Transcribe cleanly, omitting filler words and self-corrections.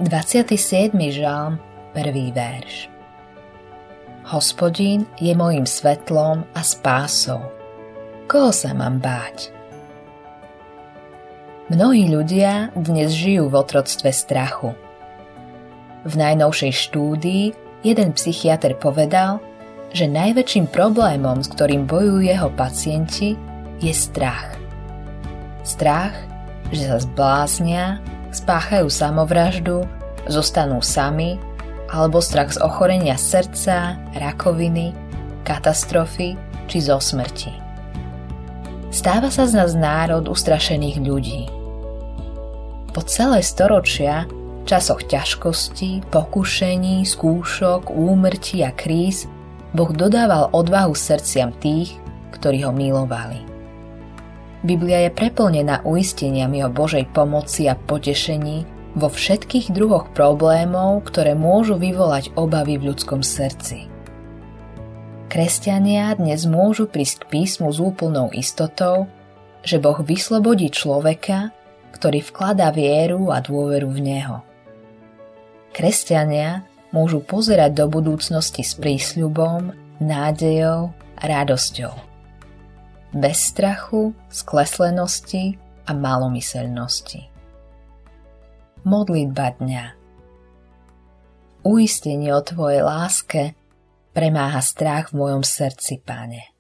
27. žalm, 1. verš. Hospodín je mojím svetlom a spásou. Koho sa mám báť? Mnohí ľudia dnes žijú v otroctve strachu. V najnovšej štúdii jeden psychiatr povedal, že najväčším problémom, s ktorým bojujú jeho pacienti, je strach. Strach, že sa zbláznia, spáchajú samovraždu, zostanú sami, alebo strach z ochorenia srdca, rakoviny, katastrofy či zo smrti. Stáva sa z nás národ ustrašených ľudí. Po celé storočia, v časoch ťažkostí, pokušení, skúšok, úmrtí a kríz, Boh dodával odvahu srdciam tých, ktorí ho milovali. Biblia je preplnená uisteniami o Božej pomoci a potešení vo všetkých druhoch problémov, ktoré môžu vyvolať obavy v ľudskom srdci. Kresťania dnes môžu prísť k písmu s úplnou istotou, že Boh vyslobodí človeka, ktorý vkladá vieru a dôveru v Neho. Kresťania môžu pozerať do budúcnosti s prísľubom, nádejou a radosťou. Bez strachu, skleslenosti a malomyseľnosti. Modlitba dňa. Uistenie o Tvojej láske premáha strach v mojom srdci, Pane.